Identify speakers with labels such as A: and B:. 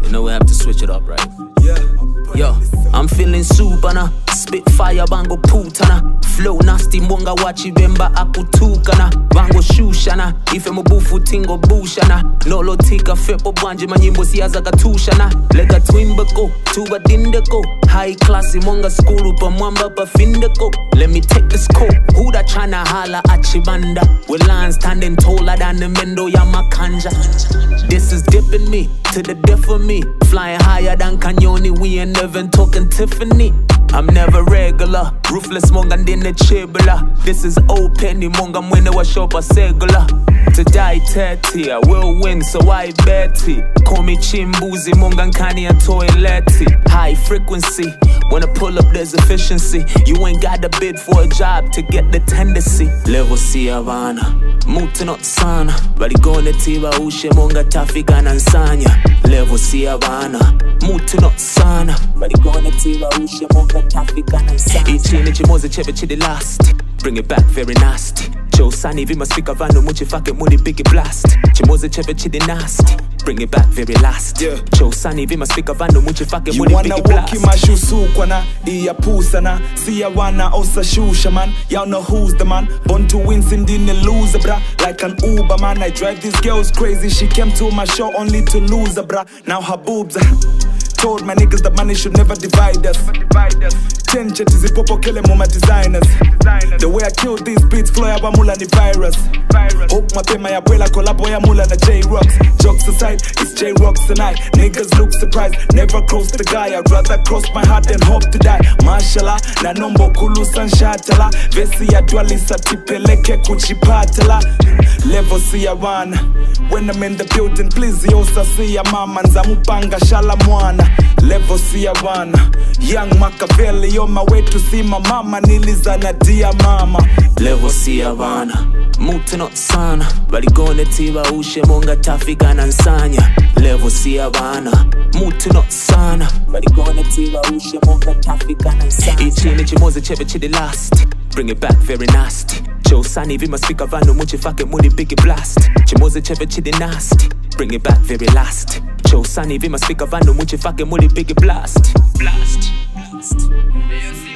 A: You know we have to switch it up, right?
B: Yeah.
A: Yo, I'm feeling super na spit fire bango putana flow nasty mwanga wachi bemba akutukana bango shushana ife mubufu tingo bushana nolo tika fepo bwanje manyimbo siyaza katushana lega twimbako tuba dindako high class mwanga skulu pa mwamba pa findako let me take the scope who da tryna hala achibanda with lines standing taller than the mendo ya makanja this is dipping me to the death of me flying higher than Canyoni we ain't never talking Tiffany I'm never regular ruthless monga ndine chibula this is open monga mwene wa shopa segula to die 30 I will win so I bet it call me chimbuzi monga nkani ya toileti high frequency when I pull up there's efficiency you ain't gotta bid for a job to get the tendency level C Havana mutu not sana bali gone tiba ushe monga tafika na nsanya level C Havana mutu not sana bali gone tiba ushe monga tafika na nsanya ichini chimoze chebe chidi last bring it back very nasty Joe Sani vima speaker vano muchi fake muli biggie blast chimoze chebe chidi nasty bring it back very last Joe Sani vima speaker vano muchi fake muli biggie blast
B: you wanna walk in my shoes sukwana iya pusana see I wanna osa shusha man y'all know who's the man born to win sin didn't lose bra like an Uber man I drive these girls crazy she came to my show only to lose bra now her boobs told my niggas that money should never divide us. Change it is a popo kele mama designers. The way I kill these beats flow ya mula ni virus. Hope mapema ya bwela collabo ya mula na J-Rocks. Jokes aside, it's J-Rocks tonight. Niggas look surprised, never cross the guy. I'd rather cross my heart than hope to die. Mashallah, na nombo kulu sanshatala. Vesi ya dwalisa tipeleke kuchipatala. Level C ya one. When I'm in the building, please yosa see ya mama nzamupanga shala mwana. Level C ya one. Young Machiavelli on my way to see my mama nilizana dia mama.
A: Level C ya one. Mutu not sana bali gone tiba ushe monga tafika na nsanya. Level C ya one. Mutu not sana bali gone tiba ushe monga tafika na nsanya. Ichini chimoze chebe chidi last bring it back very nasty Joe Sani vima speaker vano muchi fake muli biggie blast chimoze chebe chidi nasty bring it back very last Joe Sani vima speaker vano muchi fake muli biggie blast.